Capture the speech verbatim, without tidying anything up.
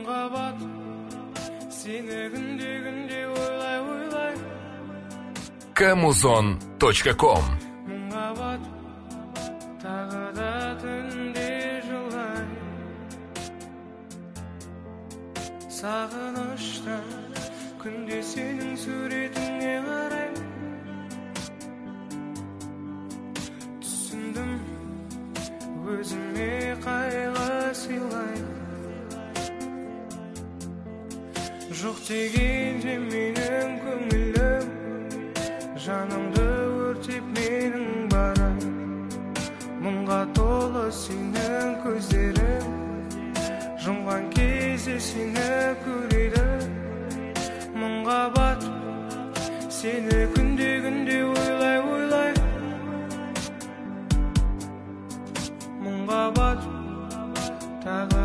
мұңға батып сені күнде күнде ойлай ойлай камузон точка ком. мұңға батып тағы да түнде жылай сағыныштан күнде сенің суретіңе қарай түсіндім өзіме қайғы сыйлай жоқ дегенде менің көңілім жанымды өртеп менің бара мұңға толы сенің көздерің жұмған кезде сені көреді мұңға батып сені күнде күнде ойлай ойлай мұңға батып тағы